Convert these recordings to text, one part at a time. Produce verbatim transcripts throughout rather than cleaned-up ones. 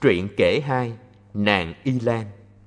Truyện kể hai, nàng Y Lan.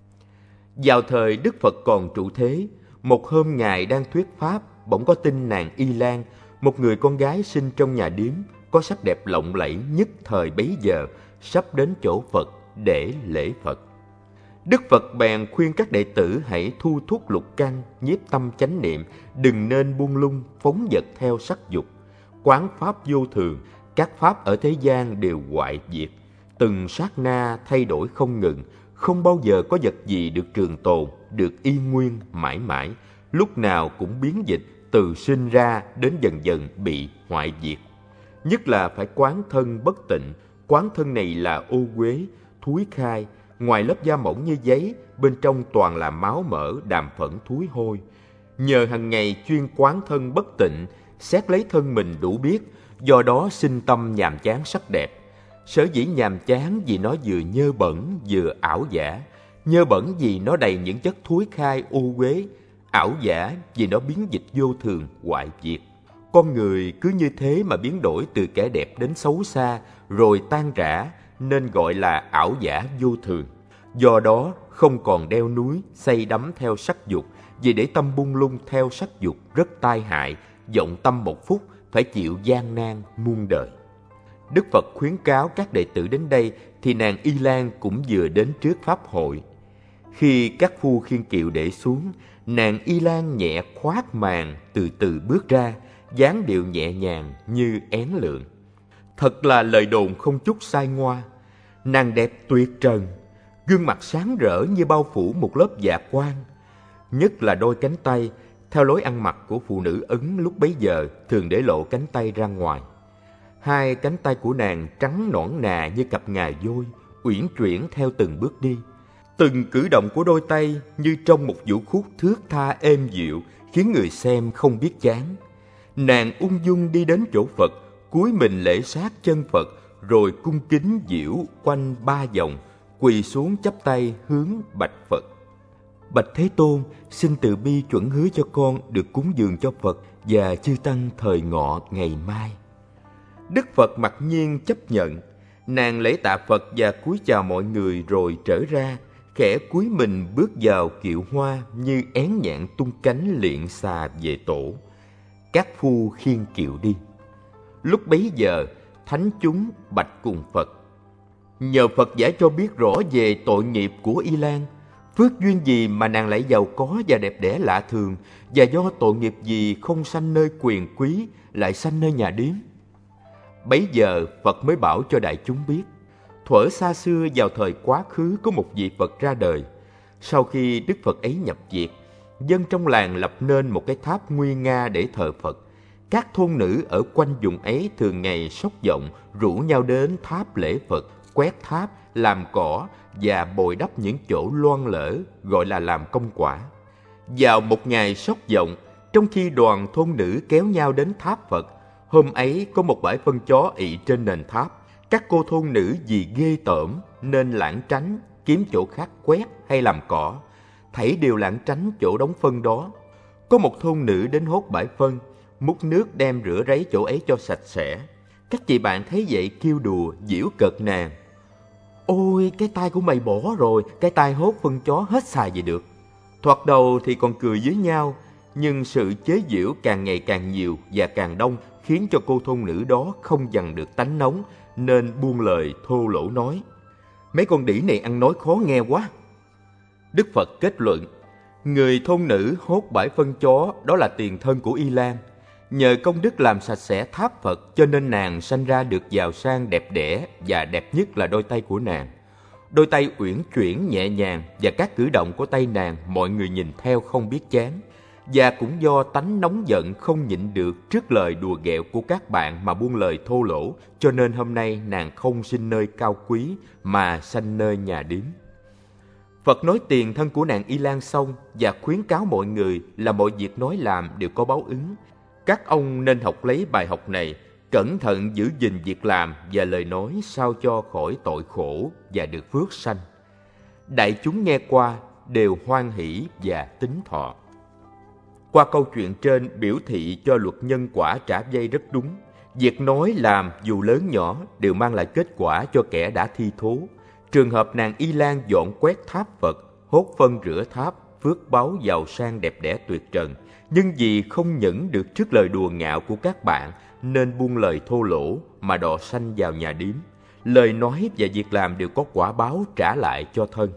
Vào thời Đức Phật còn trụ thế, một hôm Ngài đang thuyết pháp, bỗng có tin nàng Y Lan, một người con gái sinh trong nhà điếm, có sắc đẹp lộng lẫy nhất thời bấy giờ, sắp đến chỗ Phật để lễ Phật. Đức Phật bèn khuyên các đệ tử hãy thu thúc lục căn, nhiếp tâm chánh niệm, đừng nên buông lung, phóng dật theo sắc dục. Quán pháp vô thường, các pháp ở thế gian đều hoại diệt, từng sát na thay đổi không ngừng, không bao giờ có vật gì được trường tồn, được y nguyên mãi mãi, lúc nào cũng biến dịch, từ sinh ra đến dần dần bị hoại diệt. Nhất là phải quán thân bất tịnh, quán thân này là ô uế, thúi khai, ngoài lớp da mỏng như giấy, bên trong toàn là máu mỡ, đàm phẫn thúi hôi. Nhờ hàng ngày chuyên quán thân bất tịnh, xét lấy thân mình đủ biết, do đó sinh tâm nhàm chán sắc đẹp. Sở dĩ nhàm chán vì nó vừa nhơ bẩn vừa ảo giả, nhơ bẩn vì nó đầy những chất thúi khai ô uế, ảo giả vì nó biến dịch vô thường hoại diệt. Con người cứ như thế mà biến đổi từ kẻ đẹp đến xấu xa, rồi tan rã, nên gọi là ảo giả vô thường. Do đó không còn đeo núi, say đắm theo sắc dục, vì để tâm bung lung theo sắc dục rất tai hại, vọng tâm một phút phải chịu gian nan muôn đời. Đức Phật khuyến cáo các đệ tử đến đây thì nàng Y Lan cũng vừa đến trước pháp hội. Khi các phu khiêng kiệu để xuống, nàng Y Lan nhẹ khoác màn từ từ bước ra, dáng điệu nhẹ nhàng như én lượn. Thật là lời đồn không chút sai ngoa. Nàng đẹp tuyệt trần, gương mặt sáng rỡ như bao phủ một lớp dạ quang. Nhất là đôi cánh tay, theo lối ăn mặc của phụ nữ Ấn lúc bấy giờ thường để lộ cánh tay ra ngoài. Hai cánh tay của nàng trắng nõn nà như cặp ngà voi, uyển chuyển theo từng bước đi. Từng cử động của đôi tay như trong một vũ khúc thướt tha êm dịu, khiến người xem không biết chán. Nàng ung dung đi đến chỗ Phật, cúi mình lễ sát chân Phật, rồi cung kính diễu quanh ba vòng, quỳ xuống chắp tay hướng bạch Phật. Bạch Thế Tôn, xin từ bi chuẩn hứa cho con được cúng dường cho Phật và chư tăng thời ngọ ngày mai. Đức Phật mặc nhiên chấp nhận. Nàng lễ tạ Phật và cúi chào mọi người rồi trở ra, khẽ cúi mình bước vào kiệu hoa như én nhạn tung cánh liệng xà về tổ. Các phu khiêng kiệu đi. Lúc bấy giờ, thánh chúng bạch cùng Phật: nhờ Phật giải cho biết rõ về tội nghiệp của Y Lan, phước duyên gì mà nàng lại giàu có và đẹp đẽ lạ thường, và do tội nghiệp gì không sanh nơi quyền quý, lại sanh nơi nhà điếm. Bấy giờ Phật mới bảo cho đại chúng biết, thuở xa xưa vào thời quá khứ có một vị Phật ra đời. Sau khi Đức Phật ấy nhập diệt, dân trong làng lập nên một cái tháp nguy nga để thờ Phật. Các thôn nữ ở quanh vùng ấy thường ngày sốc vọng rủ nhau đến tháp lễ Phật, quét tháp, làm cỏ và bồi đắp những chỗ loang lở, gọi là làm công quả. Vào một ngày sốc vọng, trong khi đoàn thôn nữ kéo nhau đến tháp Phật, hôm ấy có một bãi phân chó ị trên nền tháp. Các cô thôn nữ vì ghê tởm nên lảng tránh, kiếm chỗ khác quét hay làm cỏ. Thảy đều lảng tránh chỗ đóng phân đó. Có một thôn nữ đến hốt bãi phân, múc nước đem rửa ráy chỗ ấy cho sạch sẽ. Các chị bạn thấy vậy kêu đùa, giễu cợt nàng: ôi, cái tay của mày bỏ rồi, cái tay hốt phân chó hết xài gì được. Thoạt đầu thì còn cười với nhau, nhưng sự chế giễu càng ngày càng nhiều và càng đông, khiến cho cô thôn nữ đó không dằn được tánh nóng, nên buông lời thô lỗ nói: mấy con đĩ này ăn nói khó nghe quá. Đức Phật kết luận: người thôn nữ hốt bãi phân chó đó là tiền thân của Y Lan. Nhờ công đức làm sạch sẽ tháp Phật cho nên nàng sanh ra được giàu sang đẹp đẽ, và đẹp nhất là đôi tay của nàng. Đôi tay uyển chuyển nhẹ nhàng, và các cử động của tay nàng mọi người nhìn theo không biết chán. Và cũng do tánh nóng giận không nhịn được trước lời đùa ghẹo của các bạn mà buông lời thô lỗ, cho nên hôm nay nàng không sinh nơi cao quý mà sanh nơi nhà điếm. Phật nói tiền thân của nàng Y Lan xong và khuyến cáo mọi người là mọi việc nói làm đều có báo ứng. Các ông nên học lấy bài học này, cẩn thận giữ gìn việc làm và lời nói sao cho khỏi tội khổ và được phước sanh. Đại chúng nghe qua đều hoan hỷ và tín thọ. Qua câu chuyện trên biểu thị cho luật nhân quả trả dây rất đúng. Việc nói làm dù lớn nhỏ đều mang lại kết quả cho kẻ đã thi thố. Trường hợp nàng Y Lan dọn quét tháp Phật, hốt phân rửa tháp, phước báu giàu sang đẹp đẽ tuyệt trần, nhưng vì không nhẫn được trước lời đùa ngạo của các bạn nên buông lời thô lỗ mà đọ sanh vào nhà điếm. Lời nói và việc làm đều có quả báo trả lại cho thân.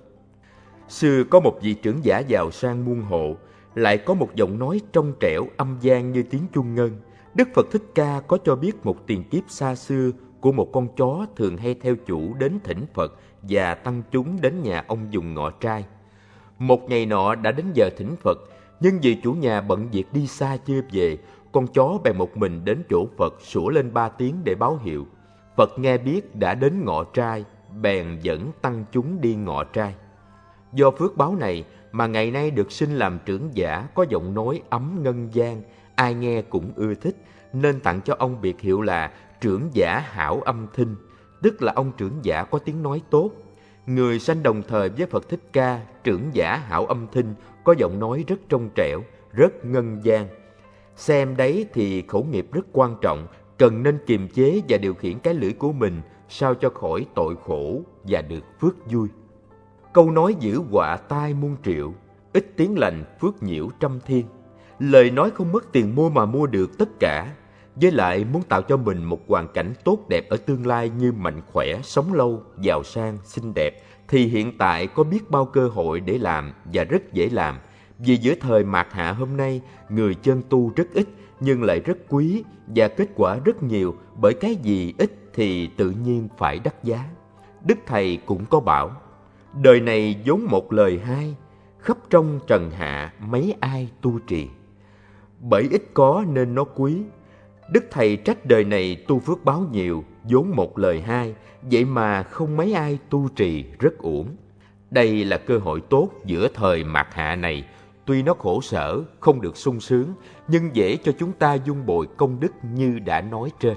Xưa có một vị trưởng giả giàu sang muôn hộ, lại có một giọng nói trong trẻo âm vang như tiếng chuông ngân. Đức Phật Thích Ca có cho biết một tiền kiếp xa xưa của một con chó thường hay theo chủ đến thỉnh Phật và tăng chúng đến nhà ông dùng ngọ trai. Một ngày nọ đã đến giờ thỉnh Phật, nhưng vì chủ nhà bận việc đi xa chưa về, con chó bèn một mình đến chỗ Phật sủa lên ba tiếng để báo hiệu. Phật nghe biết đã đến ngọ trai, bèn dẫn tăng chúng đi ngọ trai. Do phước báo này mà ngày nay được sinh làm trưởng giả có giọng nói ấm ngân vang, ai nghe cũng ưa thích, nên tặng cho ông biệt hiệu là trưởng giả hảo âm thinh, tức là ông trưởng giả có tiếng nói tốt. Người sanh đồng thời với Phật Thích Ca, trưởng giả hảo âm thinh, có giọng nói rất trong trẻo, rất ngân vang. Xem đấy thì khẩu nghiệp rất quan trọng, cần nên kiềm chế và điều khiển cái lưỡi của mình sao cho khỏi tội khổ và được phước vui. Câu nói giữ họa tai muôn triệu, ít tiếng lành phước nhiễu trăm thiên. Lời nói không mất tiền mua mà mua được tất cả. Với lại muốn tạo cho mình một hoàn cảnh tốt đẹp ở tương lai như mạnh khỏe, sống lâu, giàu sang, xinh đẹp, thì hiện tại có biết bao cơ hội để làm và rất dễ làm. Vì giữa thời mạt hạ hôm nay, người chân tu rất ít nhưng lại rất quý và kết quả rất nhiều, bởi cái gì ít thì tự nhiên phải đắt giá. Đức Thầy cũng có bảo, đời này vốn một lời hai, khắp trong trần hạ mấy ai tu trì. Bởi ít có nên nó quý. Đức Thầy trách đời này tu phước báo nhiều, vốn một lời hai, vậy mà không mấy ai tu trì, rất uổng. Đây là cơ hội tốt giữa thời mạt hạ này, tuy nó khổ sở, không được sung sướng, nhưng dễ cho chúng ta vun bồi công đức như đã nói trên.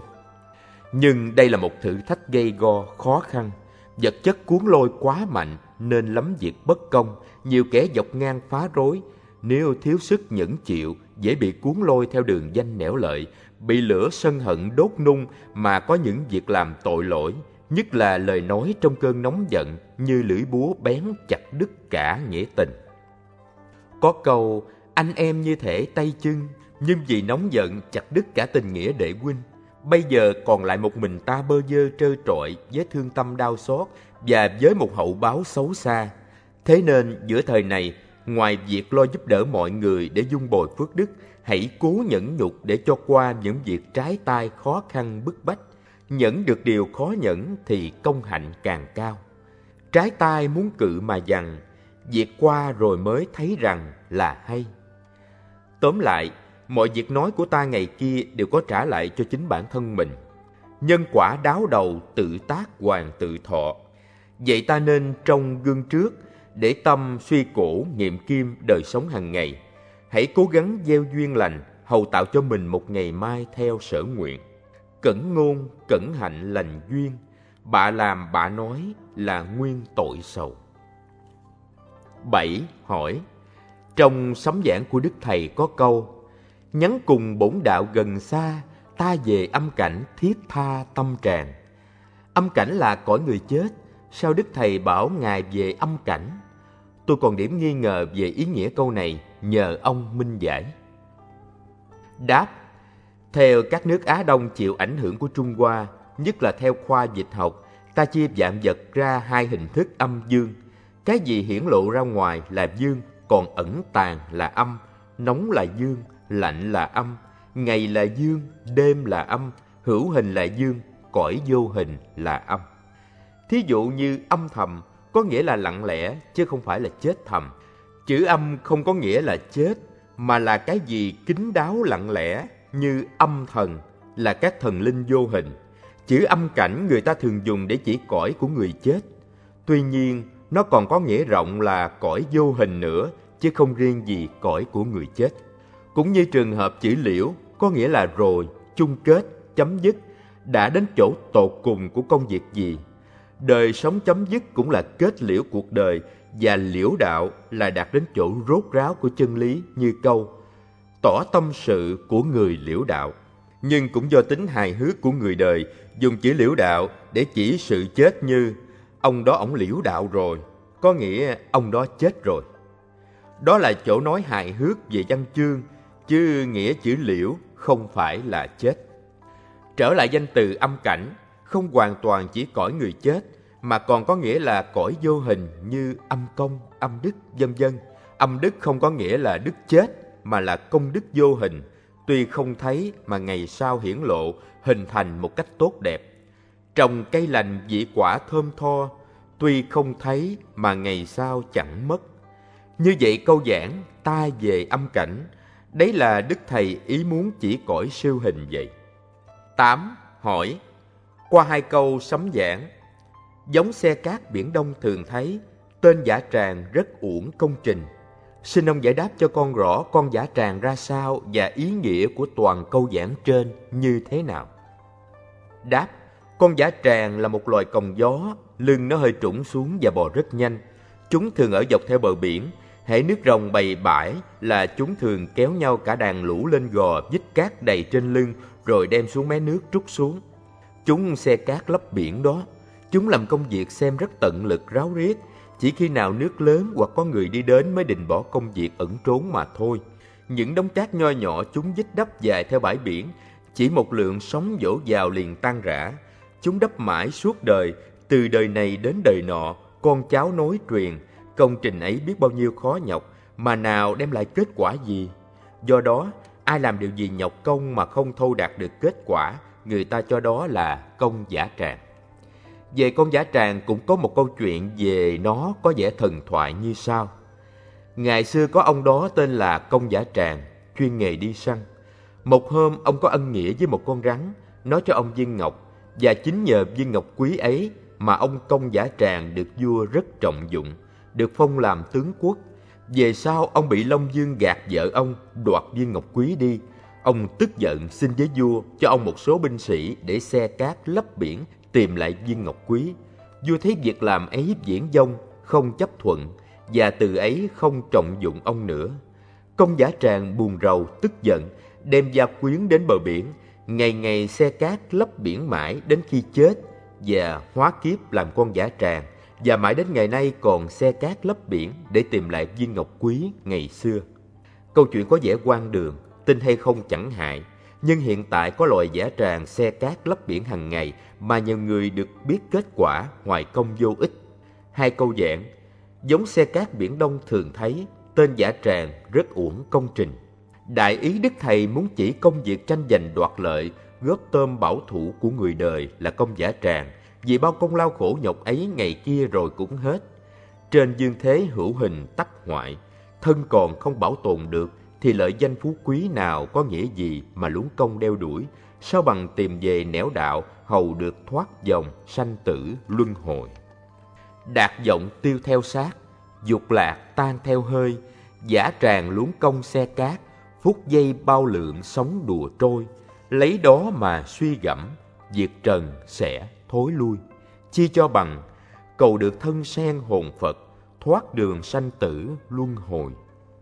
Nhưng đây là một thử thách gây go, khó khăn. Vật chất cuốn lôi quá mạnh nên lắm việc bất công, nhiều kẻ dọc ngang phá rối. Nếu thiếu sức nhẫn chịu, dễ bị cuốn lôi theo đường danh nẻo lợi, bị lửa sân hận đốt nung mà có những việc làm tội lỗi, nhất là lời nói trong cơn nóng giận như lưỡi búa bén chặt đứt cả nghĩa tình. Có câu, anh em như thể tay chân, nhưng vì nóng giận chặt đứt cả tình nghĩa đệ huynh. Bây giờ còn lại một mình ta bơ vơ trơ trọi với thương tâm đau xót và với một hậu báo xấu xa. Thế nên giữa thời này, ngoài việc lo giúp đỡ mọi người để vun bồi phước đức, hãy cố nhẫn nhục để cho qua những việc trái tai khó khăn bức bách. Nhẫn được điều khó nhẫn thì công hạnh càng cao. Trái tai muốn cự mà dằn, việc qua rồi mới thấy rằng là hay. Tóm lại, mọi việc nói của ta ngày kia đều có trả lại cho chính bản thân mình. Nhân quả đáo đầu, tự tác hoàng tự thọ. Vậy ta nên trong gương trước, để tâm suy cổ nghiệm kim đời sống hàng ngày. Hãy cố gắng gieo duyên lành, hầu tạo cho mình một ngày mai theo sở nguyện. Cẩn ngôn, cẩn hạnh lành duyên, bạ làm bạ nói là nguyên tội sầu. bảy. Hỏi. Trong sấm giảng của Đức Thầy có câu, nhắn cùng bổn đạo gần xa, ta về âm cảnh thiết tha tâm tràn. Âm cảnh là cõi người chết, sao Đức Thầy bảo Ngài về âm cảnh? Tôi còn điểm nghi ngờ về ý nghĩa câu này, nhờ ông minh giải. Đáp. Theo các nước Á Đông chịu ảnh hưởng của Trung Hoa, nhất là theo khoa dịch học, ta chia vạn vật ra hai hình thức âm dương. Cái gì hiển lộ ra ngoài là dương, còn ẩn tàng là âm. Nóng là dương, lạnh là âm. Ngày là dương, đêm là âm. Hữu hình là dương, cõi vô hình là âm. Thí dụ như âm thầm có nghĩa là lặng lẽ, chứ không phải là chết thầm. Chữ âm không có nghĩa là chết, mà là cái gì kín đáo lặng lẽ, như âm thần là các thần linh vô hình. Chữ âm cảnh người ta thường dùng để chỉ cõi của người chết. Tuy nhiên, nó còn có nghĩa rộng là cõi vô hình nữa, chứ không riêng gì cõi của người chết. Cũng như trường hợp chữ liễu có nghĩa là rồi, chung kết, chấm dứt, đã đến chỗ tột cùng của công việc gì. Đời sống chấm dứt cũng là kết liễu cuộc đời, và liễu đạo là đạt đến chỗ rốt ráo của chân lý, như câu tỏ tâm sự của người liễu đạo. Nhưng cũng do tính hài hước của người đời, dùng chữ liễu đạo để chỉ sự chết như ông đó ổng liễu đạo rồi, có nghĩa ông đó chết rồi. Đó là chỗ nói hài hước về văn chương, chứ nghĩa chữ liễu không phải là chết. Trở lại danh từ âm cảnh, không hoàn toàn chỉ cõi người chết, mà còn có nghĩa là cõi vô hình như âm công, âm đức, vân vân. Âm đức không có nghĩa là đức chết, mà là công đức vô hình, tuy không thấy mà ngày sau hiển lộ, hình thành một cách tốt đẹp. Trồng cây lành vị quả thơm tho, tuy không thấy mà ngày sau chẳng mất. Như vậy câu giảng ta về âm cảnh, đấy là Đức Thầy ý muốn chỉ cõi siêu hình vậy. tám. Hỏi. Qua hai câu sấm giảng, giống xe cát biển Đông thường thấy, tên Dã Tràng rất uổng công trình. Xin ông giải đáp cho con rõ con Dã Tràng ra sao và ý nghĩa của toàn câu giảng trên như thế nào. Đáp. Con Dã Tràng là một loài còng gió, lưng nó hơi trũng xuống và bò rất nhanh. Chúng thường ở dọc theo bờ biển, hễ nước rồng bầy bãi là chúng thường kéo nhau cả đàn lũ lên gò, vít cát đầy trên lưng rồi đem xuống mé nước trút xuống. Chúng xe cát lấp biển đó. Chúng làm công việc xem rất tận lực ráo riết, chỉ khi nào nước lớn hoặc có người đi đến mới định bỏ công việc ẩn trốn mà thôi. Những đống cát nho nhỏ chúng vít đắp dài theo bãi biển, chỉ một lượng sóng vỗ vào liền tan rã. Chúng đắp mãi suốt đời, từ đời này đến đời nọ, con cháu nối truyền. Công trình ấy biết bao nhiêu khó nhọc, mà nào đem lại kết quả gì. Do đó, ai làm điều gì nhọc công mà không thâu đạt được kết quả, người ta cho đó là công Dã Tràng. Về con Dã Tràng cũng có một câu chuyện về nó có vẻ thần thoại như sau. Ngày xưa có ông đó tên là Công Dã Tràng, chuyên nghề đi săn. Một hôm ông có ân nghĩa với một con rắn, nói cho ông viên ngọc, và chính nhờ viên ngọc quý ấy mà ông Công Dã Tràng được vua rất trọng dụng, được phong làm tướng quốc. Về sau ông bị Long Vương gạt vợ ông, đoạt viên ngọc quý đi. Ông tức giận xin với vua cho ông một số binh sĩ để xe cát lấp biển tìm lại viên ngọc quý. Vua thấy việc làm ấy viển vông, không chấp thuận, và từ ấy không trọng dụng ông nữa. Công Dã Tràng buồn rầu tức giận, đem gia quyến đến bờ biển, ngày ngày xe cát lấp biển mãi đến khi chết và hóa kiếp làm con Dã Tràng, và mãi đến ngày nay còn xe cát lấp biển để tìm lại viên ngọc quý ngày xưa. Câu chuyện có vẻ hoang đường, tin hay không chẳng hại, nhưng hiện tại có loài Dã Tràng xe cát lấp biển hàng ngày mà nhiều người được biết kết quả hoài công vô ích. Hai câu giảng, giống xe cát biển Đông thường thấy, tên Dã Tràng rất uổng công trình. Đại ý Đức Thầy muốn chỉ công việc tranh giành đoạt lợi, góp tôm bảo thủ của người đời là công Dã Tràng, vì bao công lao khổ nhọc ấy ngày kia rồi cũng hết. Trên dương thế hữu hình tắc hoại, thân còn không bảo tồn được, thì lợi danh phú quý nào có nghĩa gì mà luống công đeo đuổi, sao bằng tìm về nẻo đạo, hầu được thoát dòng sanh tử luân hồi. Đạt vọng tiêu theo sát, dục lạc tan theo hơi, Dã Tràng luống công xe cát, phút giây bao lượng sống đùa trôi, lấy đó mà suy gẫm, việc trần sẽ thối lui. Chi cho bằng, cầu được thân sen hồn Phật, thoát đường sanh tử luân hồi.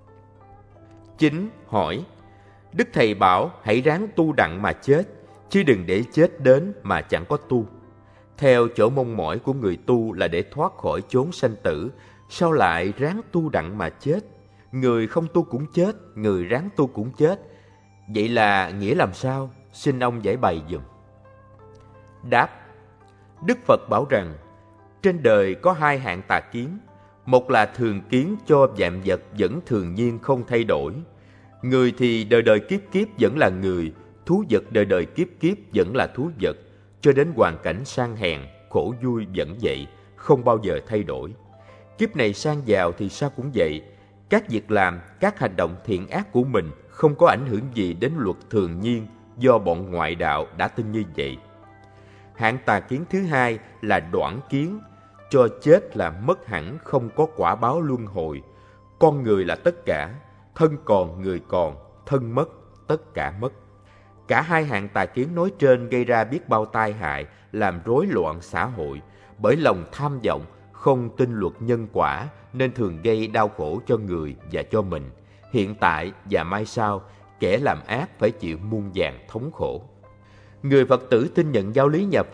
Chính. Hỏi. Đức Thầy bảo hãy ráng tu đặng mà chết, chứ đừng để chết đến mà chẳng có tu. Theo chỗ mong mỏi của người tu là để thoát khỏi chốn sanh tử, sao lại ráng tu đặng mà chết? Người không tu cũng chết, người ráng tu cũng chết. Vậy là nghĩa làm sao? Xin ông giải bày giùm. Đáp. Đức Phật bảo rằng, trên đời có hai hạng tà kiến. Một là thường kiến cho vạn vật vẫn thường nhiên không thay đổi. Người thì đời đời kiếp kiếp vẫn là người, thú vật đời đời kiếp kiếp vẫn là thú vật, cho đến hoàn cảnh sang hèn, khổ vui vẫn vậy, không bao giờ thay đổi. Kiếp này sang giàu thì sao cũng vậy. Các việc làm, các hành động thiện ác của mình không có ảnh hưởng gì đến luật thường nhiên do bọn ngoại đạo đã tin như vậy. Hạng tà kiến thứ hai là đoản kiến, cho chết là mất hẳn không có quả báo luân hồi. Con người là tất cả, thân còn người còn, thân mất, tất cả mất. Cả hai hạng tà kiến nói trên gây ra biết bao tai hại, làm rối loạn xã hội, bởi lòng tham vọng, không tin luật nhân quả nên thường gây đau khổ cho người và cho mình. Hiện tại và mai sau, kẻ làm ác phải chịu muôn vàn thống khổ. Người Phật tử tin nhận giáo lý nhà Phật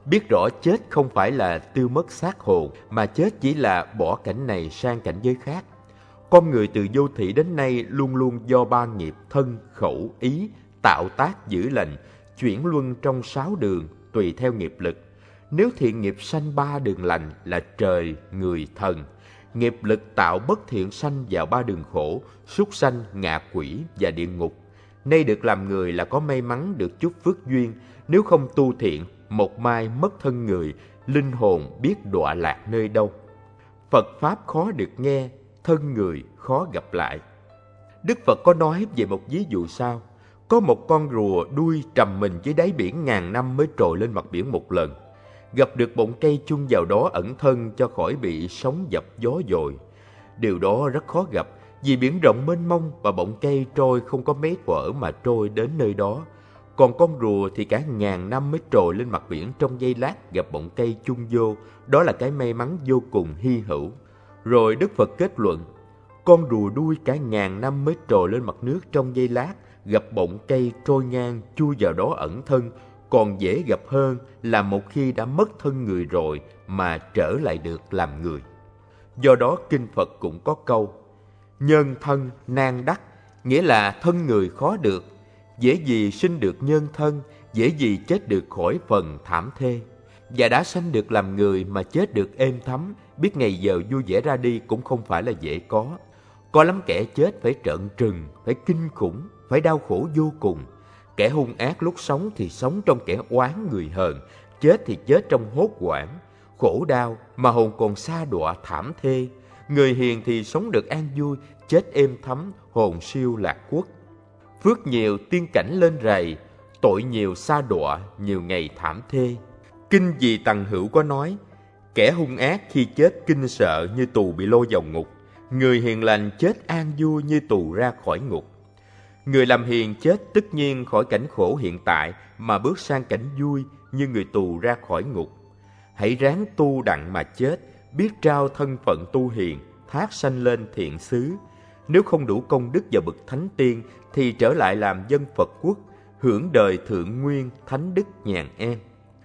biết rõ chết không phải là tiêu mất xác hồn, mà chết chỉ là bỏ cảnh này sang cảnh giới khác. Con người từ vô thị đến nay luôn luôn do ba nghiệp thân, khẩu, ý, tạo tác dữ lành, chuyển luân trong sáu đường tùy theo nghiệp lực. Nếu thiện nghiệp sanh ba đường lành là trời, người, thần. Nghiệp lực tạo bất thiện sanh vào ba đường khổ, súc sanh, ngạ quỷ và địa ngục. Nay được làm người là có may mắn được chút phước duyên, nếu không tu thiện, một mai mất thân người, linh hồn biết đọa lạc nơi đâu. Phật Pháp khó được nghe, thân người khó gặp lại. Đức Phật có nói về một ví dụ sau. Có một con rùa đuôi trầm mình dưới đáy biển ngàn năm mới trồi lên mặt biển một lần. Gặp được bọng cây chung vào đó ẩn thân cho khỏi bị sóng dập gió dội. Điều đó rất khó gặp, vì biển rộng mênh mông và bọng cây trôi không có mấy thuở mà trôi đến nơi đó. Còn con rùa thì cả ngàn năm mới trồi lên mặt biển trong giây lát gặp bọng cây chung vô, đó là cái may mắn vô cùng hy hữu. Rồi Đức Phật kết luận, con rùa đuôi cả ngàn năm mới trồi lên mặt nước trong giây lát, gặp bọng cây trôi ngang chui vào đó ẩn thân, còn dễ gặp hơn là một khi đã mất thân người rồi mà trở lại được làm người. Do đó Kinh Phật cũng có câu, nhân thân nan đắc, nghĩa là thân người khó được, dễ gì sinh được nhân thân, dễ gì chết được khỏi phần thảm thê. Và đã sanh được làm người mà chết được êm thấm, biết ngày giờ vui vẻ ra đi cũng không phải là dễ có. Có lắm kẻ chết phải trợn trừng, phải kinh khủng, phải đau khổ vô cùng. Kẻ hung ác lúc sống thì sống trong kẻ oán người hờn, chết thì chết trong hốt hoảng, khổ đau mà hồn còn sa đọa thảm thê. Người hiền thì sống được an vui, chết êm thấm, hồn siêu lạc quốc. Phước nhiều tiên cảnh lên rầy, tội nhiều sa đọa, nhiều ngày thảm thê. Kinh Dị Tằng Hữu có nói, kẻ hung ác khi chết kinh sợ như tù bị lôi vào ngục, người hiền lành chết an vui như tù ra khỏi ngục. Người làm hiền chết tất nhiên khỏi cảnh khổ hiện tại mà bước sang cảnh vui như người tù ra khỏi ngục. Hãy ráng tu đặng mà chết, biết trao thân phận tu hiền, thác sanh lên thiện xứ. Nếu không đủ công đức và bậc thánh tiên thì trở lại làm dân Phật quốc, hưởng đời thượng nguyên, thánh đức nhàn an.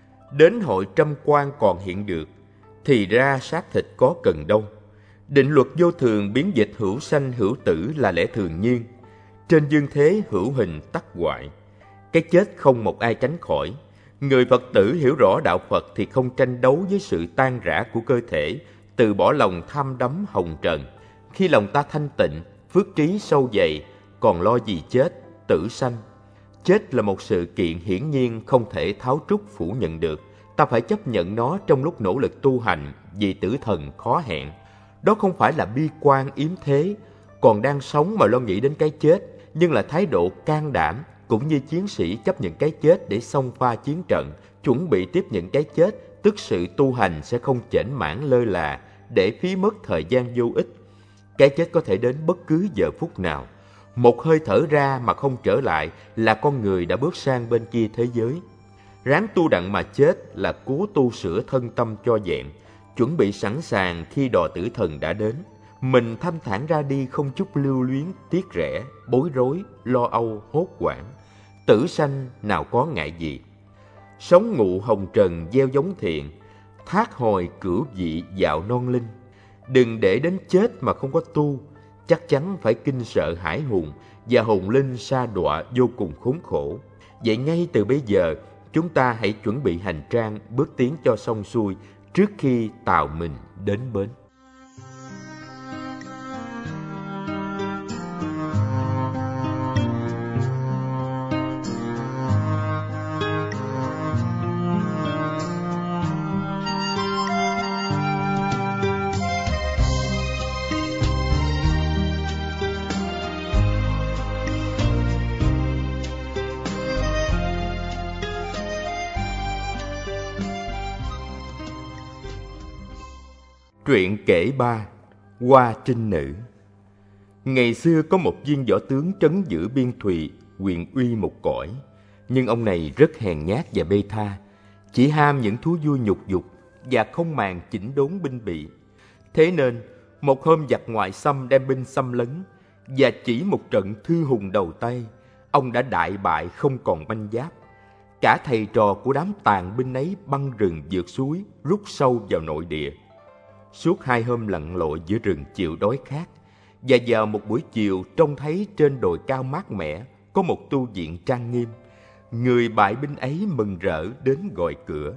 Đến hội trăm quan còn hiện được, thì ra xác thịt có cần đâu. Định luật vô thường biến dịch hữu sanh hữu tử là lẽ thường nhiên. Trên dương thế hữu hình tắc hoại, cái chết không một ai tránh khỏi. Người Phật tử hiểu rõ đạo Phật thì không tranh đấu với sự tan rã của cơ thể, từ bỏ lòng tham đắm hồng trần. Khi lòng ta thanh tịnh, phước trí sâu dày, còn lo gì chết, tử sanh. Chết là một sự kiện hiển nhiên không thể tháo trút phủ nhận được. Ta phải chấp nhận nó trong lúc nỗ lực tu hành, vì tử thần khó hẹn. Đó không phải là bi quan yếm thế, còn đang sống mà lo nghĩ đến cái chết, nhưng là thái độ can đảm, cũng như chiến sĩ chấp nhận cái chết để xông pha chiến trận, chuẩn bị tiếp nhận cái chết, tức sự tu hành sẽ không chểnh mảng lơ là, để phí mất thời gian vô ích. Cái chết có thể đến bất cứ giờ phút nào. Một hơi thở ra mà không trở lại là con người đã bước sang bên kia thế giới. Ráng tu đặng mà chết là cố tu sửa thân tâm cho vẹn, chuẩn bị sẵn sàng khi đò tử thần đã đến. Mình thanh thản ra đi không chút lưu luyến, tiếc rẻ, bối rối, lo âu, hốt hoảng. Tử sanh nào có ngại gì. Sống ngụ hồng trần gieo giống thiện, thác hồi cửu vị dạo non linh. Đừng để đến chết mà không có tu, chắc chắn phải kinh sợ hãi hùng và hồn linh sa đọa vô cùng khốn khổ. Vậy ngay từ bây giờ, chúng ta hãy chuẩn bị hành trang bước tiến cho xong xuôi trước khi tàu mình đến bến. Truyện kể ba, Hoa Trinh Nữ. Ngày xưa có một viên võ tướng trấn giữ biên thùy, quyền uy một cõi. Nhưng ông này rất hèn nhát và bê tha, chỉ ham những thú vui nhục dục và không màng chỉnh đốn binh bị. Thế nên, một hôm giặc ngoại xâm đem binh xâm lấn, và chỉ một trận thư hùng đầu tay, ông đã đại bại không còn banh giáp. Cả thầy trò của đám tàn binh ấy băng rừng vượt suối, rút sâu vào nội địa. Suốt hai hôm lặn lội giữa rừng chịu đói khát, và vào một buổi chiều trông thấy trên đồi cao mát mẻ có một tu viện trang nghiêm. Người bại binh ấy mừng rỡ đến gọi cửa.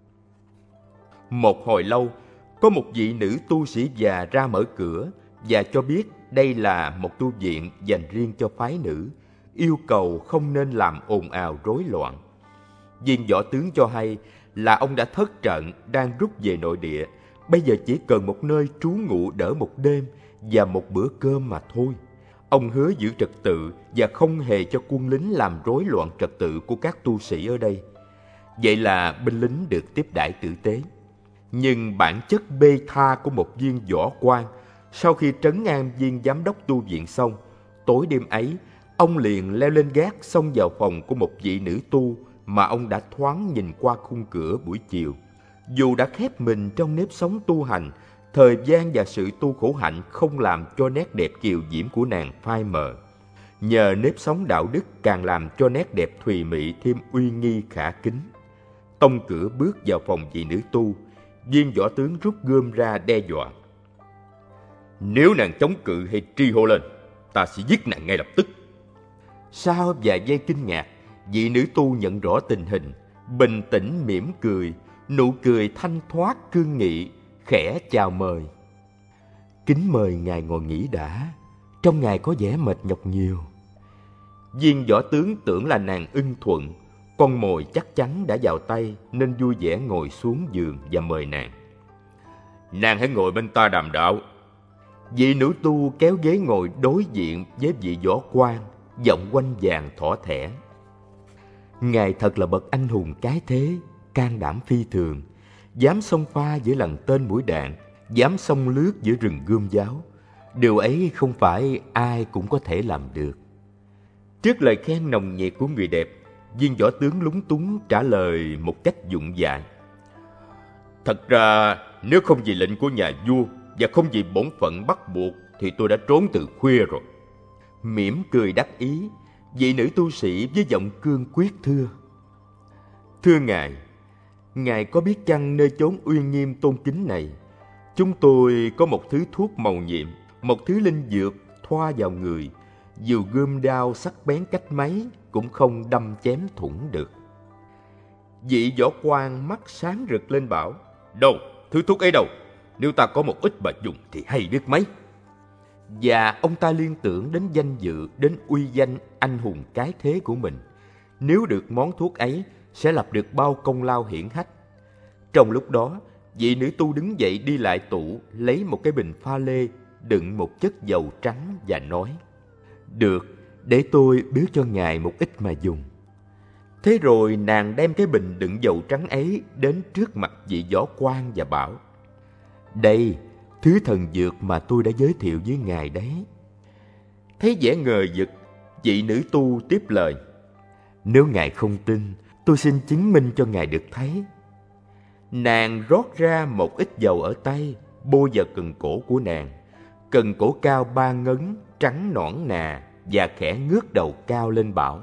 Một hồi lâu, có một vị nữ tu sĩ già ra mở cửa và cho biết đây là một tu viện dành riêng cho phái nữ, yêu cầu không nên làm ồn ào rối loạn. Viên võ tướng cho hay là ông đã thất trận, đang rút về nội địa, bây giờ chỉ cần một nơi trú ngụ đỡ một đêm và một bữa cơm mà thôi. Ông hứa giữ trật tự và không hề cho quân lính làm rối loạn trật tự của các tu sĩ ở đây. Vậy là binh lính được tiếp đãi tử tế. Nhưng bản chất bê tha của một viên võ quan, sau khi trấn an viên giám đốc tu viện xong, tối đêm ấy, ông liền leo lên gác xông vào phòng của một vị nữ tu mà ông đã thoáng nhìn qua khung cửa buổi chiều. Dù đã khép mình trong nếp sống tu hành, thời gian và sự tu khổ hạnh không làm cho nét đẹp kiều diễm của nàng phai mờ. Nhờ nếp sống đạo đức càng làm cho nét đẹp thùy mị thêm uy nghi khả kính. Tông cửa bước vào phòng vị nữ tu, viên võ tướng rút gươm ra đe dọa. Nếu nàng chống cự hay tri hô lên, ta sẽ giết nàng ngay lập tức. Sau vài giây kinh ngạc, vị nữ tu nhận rõ tình hình, bình tĩnh mỉm cười, nụ cười thanh thoát cương nghị, khẽ chào mời. Kính mời ngài ngồi nghỉ đã, trong ngài có vẻ mệt nhọc nhiều. Viên võ tướng tưởng là nàng ưng thuận, con mồi chắc chắn đã vào tay nên vui vẻ ngồi xuống giường và mời nàng. Nàng hãy ngồi bên ta đàm đạo. Vị nữ tu kéo ghế ngồi đối diện với vị võ quan, giọng oanh vàng thỏ thẻ. Ngài thật là bậc anh hùng cái thế, can đảm phi thường, dám xông pha giữa lằn tên mũi đạn, dám xông lướt giữa rừng gươm giáo. Điều ấy không phải ai cũng có thể làm được. Trước lời khen nồng nhiệt của người đẹp, viên võ tướng lúng túng trả lời một cách vụng dại. Thật ra, nếu không vì lệnh của nhà vua và không vì bổn phận bắt buộc thì tôi đã trốn từ khuya rồi. Mỉm cười đắc ý, vị nữ tu sĩ với giọng cương quyết thưa. Thưa ngài, ngài có biết chăng nơi chốn uy nghiêm tôn kính này, chúng tôi có một thứ thuốc màu nhiệm, một thứ linh dược thoa vào người, dù gươm đao sắc bén cách mấy cũng không đâm chém thủng được. Vị võ quan mắt sáng rực lên bảo, đâu, thứ thuốc ấy đâu, nếu ta có một ít mà dùng thì hay biết mấy. Và ông ta liên tưởng đến danh dự, đến uy danh anh hùng cái thế của mình. Nếu được món thuốc ấy, sẽ lập được bao công lao hiển hách. Trong lúc đó, vị nữ tu đứng dậy đi lại tủ, lấy một cái bình pha lê, đựng một chất dầu trắng và nói, được, để tôi biếu cho ngài một ít mà dùng. Thế rồi nàng đem cái bình đựng dầu trắng ấy đến trước mặt vị võ quan và bảo, đây, thứ thần dược mà tôi đã giới thiệu với ngài đấy. Thấy vẻ ngờ vực, vị nữ tu tiếp lời, nếu ngài không tin, tôi xin chứng minh cho ngài được thấy. Nàng rót ra một ít dầu ở tay, bôi vào cần cổ của nàng. Cần cổ cao ba ngấn, trắng nõn nà và khẽ ngước đầu cao lên bảo,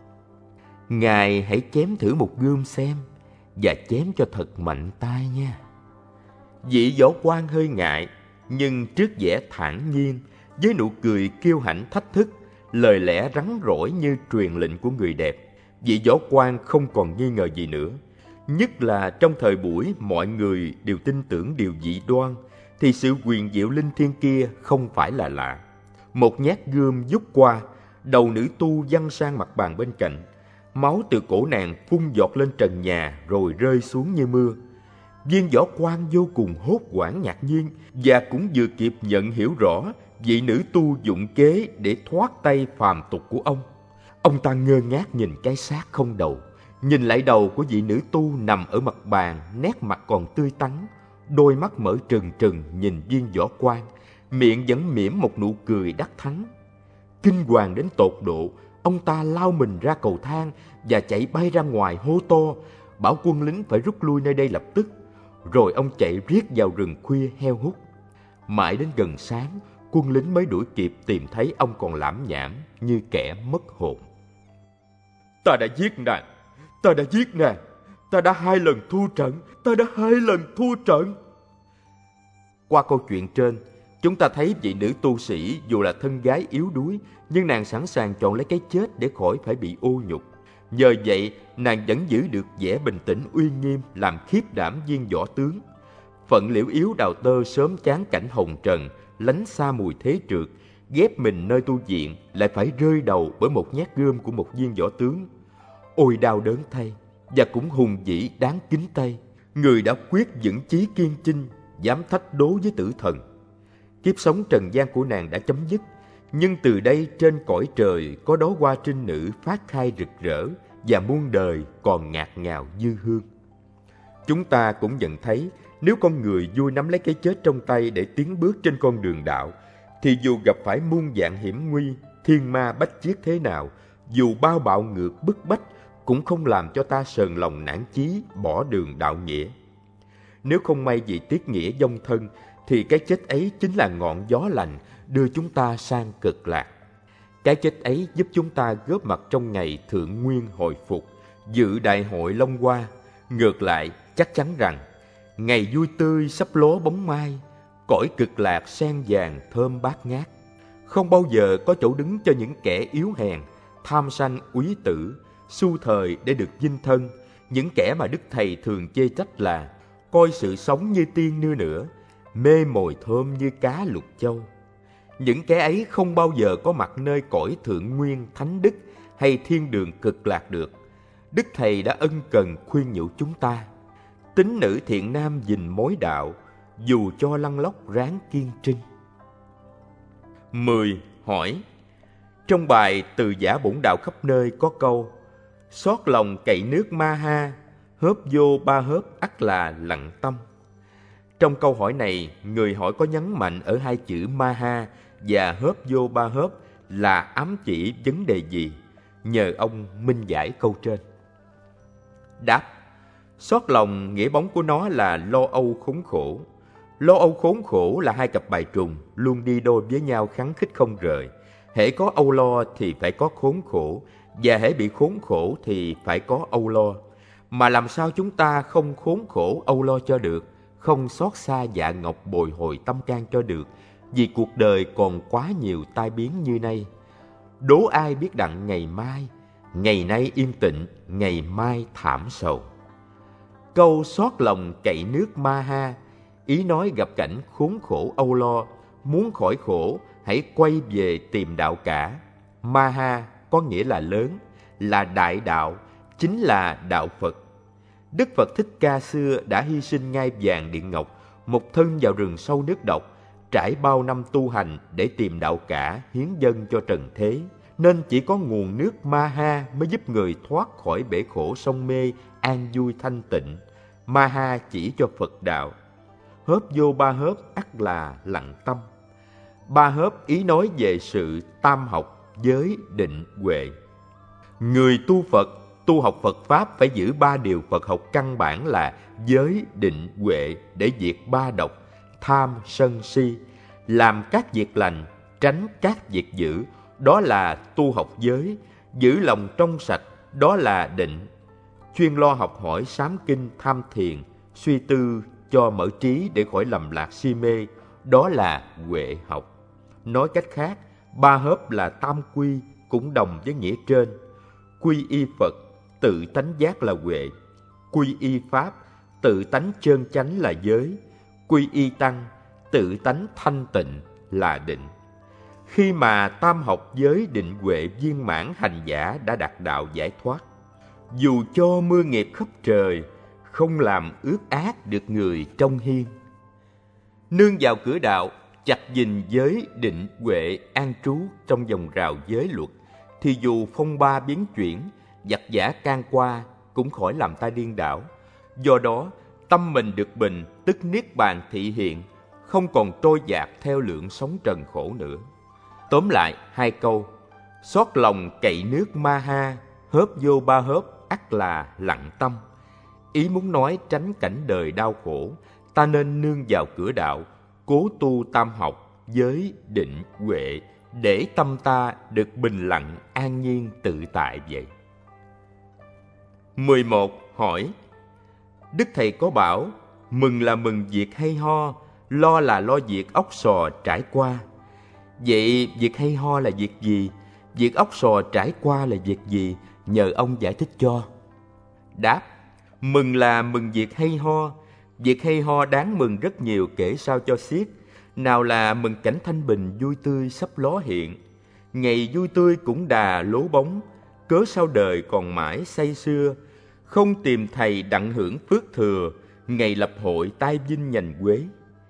ngài hãy chém thử một gươm xem, và chém cho thật mạnh tay nha. Vị võ quan hơi ngại, nhưng trước vẻ thản nhiên, với nụ cười kiêu hãnh thách thức, lời lẽ rắn rỏi như truyền lệnh của người đẹp, vị võ quan không còn nghi ngờ gì nữa. Nhất là trong thời buổi mọi người đều tin tưởng điều dị đoan, thì sự quyền diệu linh thiêng kia không phải là lạ. Một nhát gươm vút qua, đầu nữ tu văng sang mặt bàn bên cạnh. Máu từ cổ nàng phun giọt lên trần nhà rồi rơi xuống như mưa. Viên võ quan vô cùng hốt hoảng ngạc nhiên, và cũng vừa kịp nhận hiểu rõ vị nữ tu dụng kế để thoát tay phàm tục của ông. Ông ta ngơ ngác nhìn cái xác không đầu, nhìn lại đầu của vị nữ tu nằm ở mặt bàn, nét mặt còn tươi tắn, đôi mắt mở trừng trừng nhìn viên võ quan, miệng vẫn mỉm một nụ cười đắc thắng. Kinh hoàng đến tột độ, ông ta lao mình ra cầu thang và chạy bay ra ngoài hô to, bảo quân lính phải rút lui nơi đây lập tức. Rồi ông chạy riết vào rừng khuya heo hút. Mãi đến gần sáng, quân lính mới đuổi kịp tìm thấy ông còn lảm nhảm như kẻ mất hồn. Ta đã giết nàng, Ta đã giết nàng, ta đã hai lần thua trận, ta đã hai lần thua trận. Qua câu chuyện trên, chúng ta thấy vị nữ tu sĩ dù là thân gái yếu đuối, nhưng nàng sẵn sàng chọn lấy cái chết để khỏi phải bị ô nhục. Nhờ vậy, nàng vẫn giữ được vẻ bình tĩnh uy nghiêm, làm khiếp đảm viên võ tướng. Phận liễu yếu đào tơ sớm chán cảnh hồng trần, lánh xa mùi thế trượt, ghép mình nơi tu viện, lại phải rơi đầu bởi một nhát gươm của một viên võ tướng. Ôi đau đớn thay, và cũng hùng vĩ đáng kính tay. Người đã quyết vững chí kiên chinh, dám thách đố với tử thần. Kiếp sống trần gian của nàng đã chấm dứt, nhưng từ đây trên cõi trời có đóa hoa trinh nữ phát khai rực rỡ, và muôn đời còn ngạt ngào như hương. Chúng ta cũng nhận thấy, nếu con người vui nắm lấy cái chết trong tay để tiến bước trên con đường đạo, thì dù gặp phải muôn vạn hiểm nguy, thiên ma bách chiết thế nào, dù bao bạo ngược bức bách, cũng không làm cho ta sờn lòng nản chí bỏ đường đạo nghĩa. Nếu không may vì tiết nghĩa vong thân, thì cái chết ấy chính là ngọn gió lành đưa chúng ta sang cực lạc. Cái chết ấy giúp chúng ta góp mặt trong ngày thượng nguyên hồi phục, dự đại hội Long Hoa. Ngược lại, chắc chắn rằng ngày vui tươi sắp ló bóng mai, cõi cực lạc sen vàng thơm bát ngát. Không bao giờ có chỗ đứng cho những kẻ yếu hèn, tham sanh úy tử, xu thời để được vinh thân. Những kẻ mà Đức Thầy thường chê trách là coi sự sống như tiên nưa nữa, mê mồi thơm như cá lục châu. Những kẻ ấy không bao giờ có mặt nơi cõi thượng nguyên thánh đức hay thiên đường cực lạc được. Đức Thầy đã ân cần khuyên nhủ chúng ta: tín nữ thiện nam gìn mối đạo, dù cho lăn lóc ráng kiên trinh. mười. Hỏi. Trong bài Từ giả bổn đạo khắp nơi có câu: xót lòng cậy nước ma ha, hớp vô ba hớp ắt là lặng tâm. Trong câu hỏi này, người hỏi có nhấn mạnh ở hai chữ ma ha và hớp vô ba hớp là ám chỉ vấn đề gì? Nhờ ông minh giải câu trên. Đáp. Xót lòng nghĩa bóng của nó là lo âu khốn khổ. Lo âu khốn khổ là hai cặp bài trùng luôn đi đôi với nhau khắng khích không rời. Hễ có âu lo thì phải có khốn khổ, và hễ bị khốn khổ thì phải có âu lo. Mà làm sao chúng ta không khốn khổ âu lo cho được, không xót xa dạ ngọc bồi hồi tâm can cho được, vì cuộc đời còn quá nhiều tai biến như nay. Đố ai biết đặng ngày mai, ngày nay yên tịnh, ngày mai thảm sầu. Câu xót lòng cậy nước ma ha, ý nói gặp cảnh khốn khổ âu lo, muốn khỏi khổ hãy quay về tìm đạo cả. Ma ha có nghĩa là lớn, là đại đạo, chính là đạo Phật. Đức Phật Thích Ca xưa đã hy sinh ngai vàng điện ngọc, một thân vào rừng sâu nước độc, trải bao năm tu hành để tìm đạo cả hiến dâng cho trần thế. Nên chỉ có nguồn nước ma ha mới giúp người thoát khỏi bể khổ sông mê, an vui thanh tịnh. Ma ha chỉ cho Phật đạo. Hớp vô ba hớp ắt là lặng tâm. Ba hớp ý nói về sự tam học, giới, định, huệ. Người tu Phật, tu học Phật Pháp phải giữ ba điều Phật học căn bản là giới, định, huệ để diệt ba độc, tham, sân, si, làm các việc lành, tránh các việc dữ, đó là tu học giới, giữ lòng trong sạch, đó là định. Chuyên lo học hỏi sám kinh tham thiền, suy tư cho mở trí để khỏi lầm lạc si mê, đó là huệ học. Nói cách khác, ba hớp là tam quy, cũng đồng với nghĩa trên. Quy y Phật, tự tánh giác là huệ. Quy y Pháp, tự tánh trơn chánh là giới. Quy y Tăng, tự tánh thanh tịnh là định. Khi mà tam học giới định huệ viên mãn, hành giả đã đạt đạo giải thoát. Dù cho mưa nghiệp khắp trời, không làm ước ác được người trong hiên. Nương vào cửa đạo, chặt gìn giới định huệ an trú trong vòng rào giới luật, thì dù phong ba biến chuyển, giặc giả can qua cũng khỏi làm ta điên đảo. Do đó, tâm mình được bình, tức niết bàn thị hiện, không còn trôi dạt theo lượng sống trần khổ nữa. Tóm lại hai câu: xót lòng cậy nước ma ha, hớp vô ba hớp ắt là lặng tâm. Ý muốn nói tránh cảnh đời đau khổ, ta nên nương vào cửa đạo, cố tu tam học, giới, định, huệ, để tâm ta được bình lặng, an nhiên, tự tại vậy. mười một. Hỏi: Đức Thầy có bảo, mừng là mừng việc hay ho, lo là lo việc ốc sò trải qua. Vậy việc hay ho là việc gì? Việc ốc sò trải qua là việc gì? Nhờ ông giải thích cho. Đáp: Mừng là mừng việc hay ho. Việc hay ho đáng mừng rất nhiều kể sao cho xiết. Nào là mừng cảnh thanh bình vui tươi sắp ló hiện. Ngày vui tươi cũng đà lố bóng, cớ sao đời còn mãi say xưa. Không tìm thầy đặng hưởng phước thừa, ngày lập hội tai vinh nhành quế.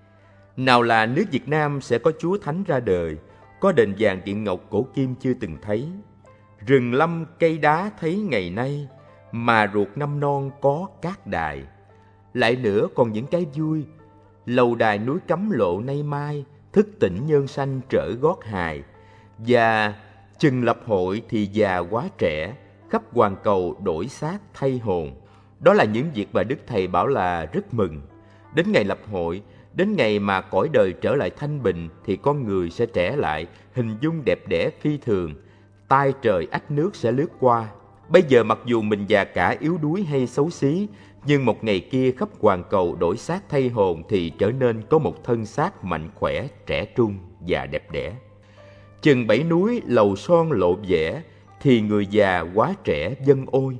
Nào là nước Việt Nam sẽ có Chúa Thánh ra đời, có đền vàng điện ngọc cổ kim chưa từng thấy. Rừng lâm cây đá thấy ngày nay, mà ruột năm non có cát đài. Lại nữa còn những cái vui, lầu đài núi cấm lộ nay mai, thức tỉnh nhân sanh trở gót hài. Và chừng lập hội thì già quá trẻ, khắp hoàn cầu đổi xác thay hồn. Đó là những việc mà Đức Thầy bảo là rất mừng. Đến ngày lập hội, đến ngày mà cõi đời trở lại thanh bình, thì con người sẽ trẻ lại, hình dung đẹp đẽ phi thường, tai trời ách nước sẽ lướt qua. Bây giờ mặc dù mình già cả yếu đuối hay xấu xí, nhưng một ngày kia khắp hoàn cầu đổi xác thay hồn thì trở nên có một thân xác mạnh khỏe, trẻ trung và đẹp đẽ. Chừng bảy núi lầu son lộ vẻ, thì người già quá trẻ dân ôi.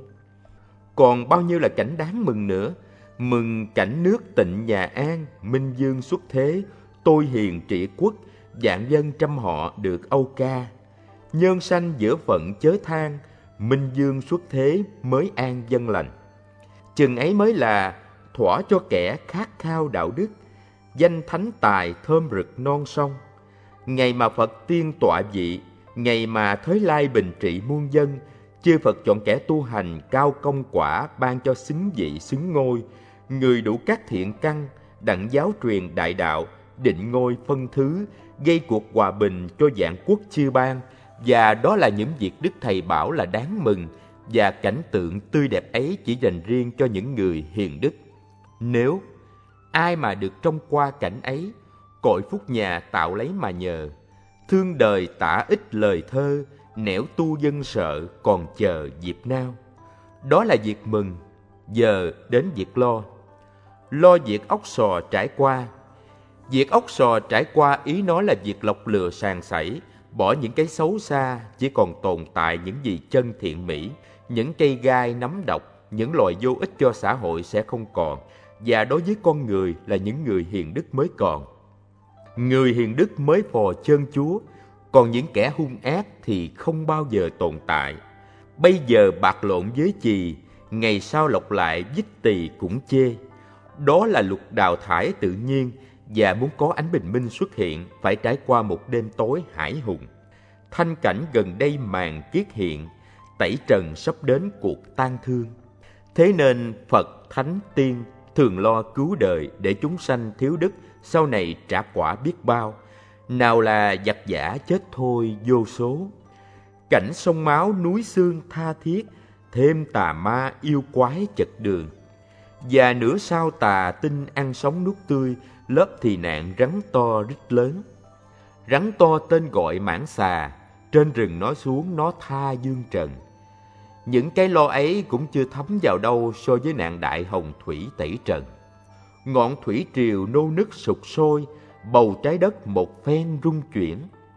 Còn bao nhiêu là cảnh đáng mừng nữa. Mừng cảnh nước tịnh nhà an, minh vương xuất thế, tôi hiền trị quốc, vạn dân trăm họ được âu ca. Nhân sanh giữa phận chớ than, minh vương xuất thế mới an dân lành. Chừng ấy mới là thỏa cho kẻ khát khao đạo đức, danh thánh tài thơm rực non sông. Ngày mà Phật tiên tọa vị, ngày mà Thới Lai bình trị muôn dân, chư Phật chọn kẻ tu hành cao công quả, ban cho xứng vị xứng ngôi, người đủ các thiện căn, đặng giáo truyền đại đạo, định ngôi phân thứ, gây cuộc hòa bình cho vạn quốc chư ban. Và đó là những việc Đức Thầy bảo là đáng mừng, và cảnh tượng tươi đẹp ấy chỉ dành riêng cho những người hiền đức. Nếu ai mà được trông qua cảnh ấy, cội phúc nhà tạo lấy mà nhờ, thương đời tả ích lời thơ, nẻo tu dân sợ còn chờ dịp nào. Đó là việc mừng. Giờ đến việc lo. Lo việc ốc sò trải qua. Việc ốc sò trải qua ý nói là việc lọc lừa sàng sảy, bỏ những cái xấu xa, chỉ còn tồn tại những gì chân thiện mỹ. Những cây gai nấm độc, những loại vô ích cho xã hội sẽ không còn, và đối với con người là những người hiền đức mới còn. Người hiền đức mới phò chân Chúa, còn những kẻ hung ác thì không bao giờ tồn tại. Bây giờ bạc lộn với chì, ngày sau lọc lại vích tỳ cũng chê. Đó là luật đào thải tự nhiên, và muốn có ánh bình minh xuất hiện, phải trải qua một đêm tối hải hùng. Thanh cảnh gần đây màn kiết hiện, tẩy trần sắp đến cuộc tang thương. Thế nên Phật, Thánh, Tiên thường lo cứu đời để chúng sanh thiếu đức sau này trả quả biết bao. Nào là giặc giả chết thôi vô số. Cảnh sông máu núi xương tha thiết, thêm tà ma yêu quái chật đường. Và nửa sao tà tinh ăn sống nuốt tươi, lớp thì nạn rắn to rít lớn. Rắn to tên gọi mãng xà, trên rừng nói xuống nó tha dương trần. Những cái lo ấy cũng chưa thấm vào đâu so với nạn đại hồng thủy tẩy trần. Ngọn thủy triều nô nức sục sôi, bầu trái đất một phen rung chuyển.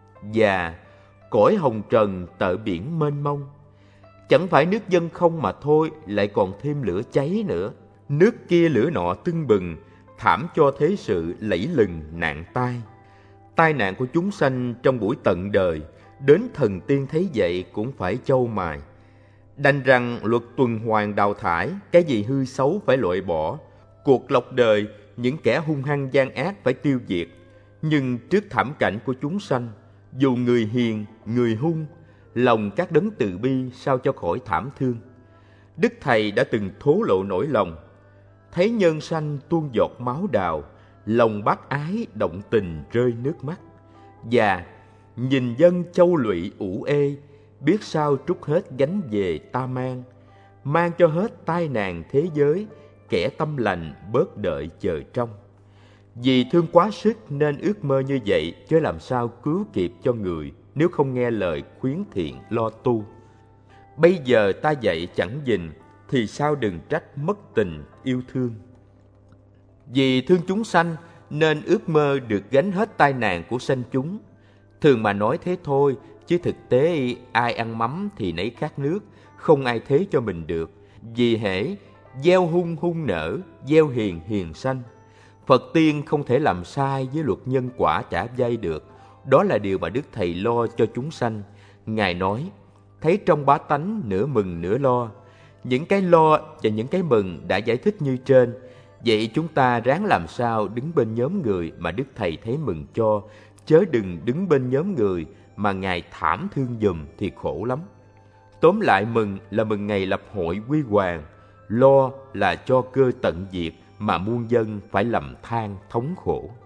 Và cõi hồng trần tợ biển mênh mông. Chẳng phải nước dân không mà thôi, lại còn thêm lửa cháy nữa. Nước kia lửa nọ tưng bừng, thảm cho thế sự lẫy lừng nạn tai. Tai nạn của chúng sanh trong buổi tận đời, đến thần tiên thấy vậy cũng phải châu mài. Đành rằng luật tuần hoàn đào thải, cái gì hư xấu phải loại bỏ. Cuộc lọc đời, những kẻ hung hăng gian ác phải tiêu diệt. Nhưng trước thảm cảnh của chúng sanh, dù người hiền, người hung, lòng các đấng từ bi sao cho khỏi thảm thương. Đức Thầy đã từng thố lộ nỗi lòng. Thấy nhân sanh tuôn giọt máu đào, lòng bác ái động tình rơi nước mắt. Và nhìn dân châu lụy ủ ê, biết sao trút hết gánh về ta mang. Mang cho hết tai nạn thế giới, kẻ tâm lành bớt đợi chờ trông. Vì thương quá sức nên ước mơ như vậy, chứ làm sao cứu kịp cho người nếu không nghe lời khuyến thiện lo tu. Bây giờ ta dạy chẳng dình, thì sao đừng trách mất tình yêu thương. Vì thương chúng sanh nên ước mơ được gánh hết tai nạn của sanh chúng. Thường mà nói thế thôi, chứ thực tế ai ăn mắm thì nấy khát nước, không ai thế cho mình được. Vì hễ gieo hung hung nở, gieo hiền hiền sanh. Phật tiên không thể làm sai với luật nhân quả trả dây được. Đó là điều mà Đức Thầy lo cho chúng sanh. Ngài nói, thấy trong bá tánh nửa mừng nửa lo. Những cái lo và những cái mừng đã giải thích như trên. Vậy chúng ta ráng làm sao đứng bên nhóm người mà Đức Thầy thấy mừng cho, chớ đừng đứng bên nhóm người mà Ngài thảm thương giùm thì khổ lắm. Tóm lại, mừng là mừng ngày lập hội quy hoàng, lo là cho cơ tận diệt mà muôn dân phải lầm than thống khổ.